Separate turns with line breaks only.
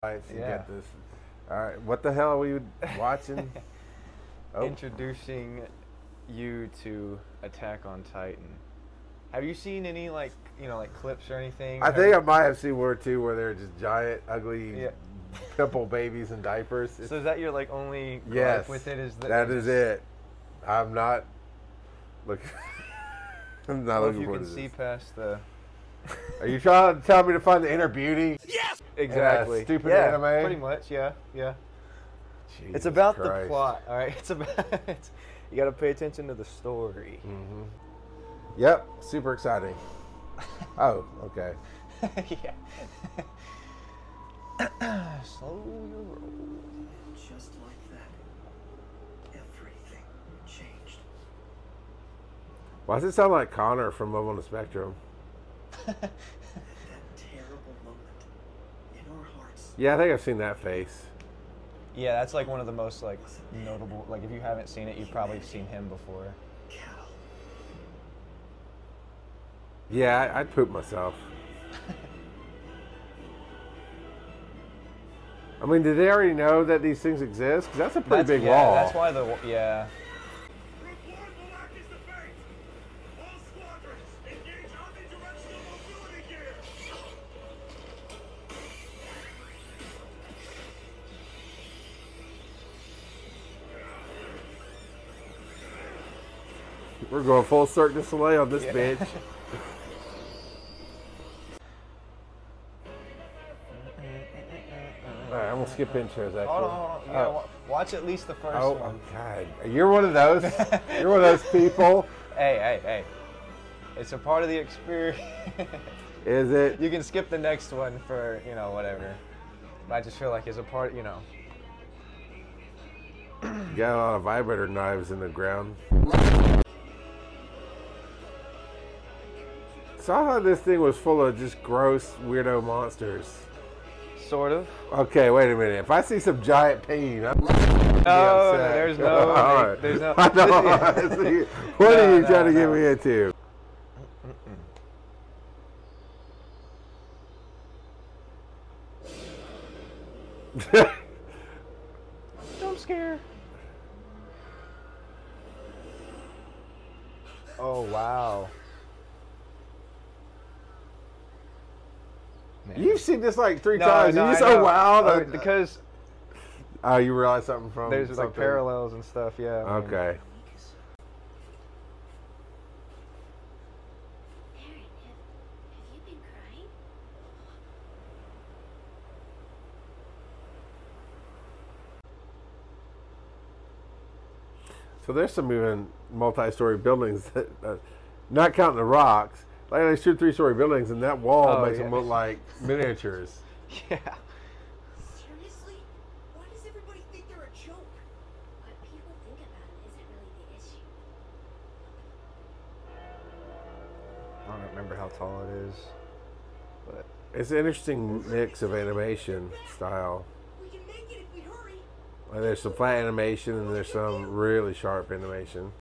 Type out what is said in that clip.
Right, so you
Yeah.
get this. All right, what the hell are we watching? Oh,
Introducing you to Attack on Titan. Have you seen any like clips or anything?
I think I might have seen one or two where they're just giant, ugly,
Yeah.
pimple babies in diapers.
So is that your like only gripe
Yes,
with it? Is
that is it. I'm not looking. I'm not
Well, if
looking
you
forward
can
to
see
this.
past the.
Are you trying to tell me to find the inner beauty?
Exactly.
stupid
yeah,
anime?
Pretty much. Yeah. Yeah.
Jesus
It's about the
Christ.
plot. All right. It's about. You got to pay attention to the story.
Mm-hmm. Yep, super exciting. Oh, okay.
Yeah. Slow your roll.
Just like that, everything changed.
Why does it sound like Connor from Love on the Spectrum?
At that terrible moment, in our hearts,
Yeah, I think I've seen that face.
Yeah, that's like one of the most like notable. Like if you haven't seen it, you've probably seen him before.
Cal.
Yeah, I'd poop myself. I mean, did they already know that these things exist? Because that's a pretty big wall.
That's why the yeah.
Report Malakis to base! All squadrons, engage omnidirectional mobility gear!
We're going full Cirque du Soleil on this
Yeah.
bitch. All right, I'm gonna skip intros. Actually.
Hold on. You gotta watch at least the first
Oh,
one.
God! You're one of those. You're one of those people.
Hey. It's a part of the experience.
Is it?
You can skip the next one for whatever. But I just feel like it's a part.
You got a lot of vibrator knives in the ground. So I thought this thing was full of just gross, weirdo monsters.
Sort of.
Okay, wait a minute. If I see some giant pain, I'm
No, there's no.
All right.
There's no.
I know. See, what are you trying to get me into?
Jump scare. Oh wow. Man.
You've seen this like three
No,
times.
no,
You
I
just
know.
wow.
Oh, because
Oh, you realize something from
there's like
something?
parallels and stuff. Yeah. I mean,
Okay.
Aaron, have you been crying?
So there's some even multi-story buildings that, not counting the rocks. Like there's 2 or 3-story buildings, and that wall
Oh,
makes
yeah.
them look like miniatures.
Yeah.
Seriously? Why does everybody think they're a joke?
What people think about it isn't really the issue.
I don't remember how tall it is, but
It's an interesting mix of animation style.
We can make it if we hurry.
Like there's some flat animation and there's some really sharp animation.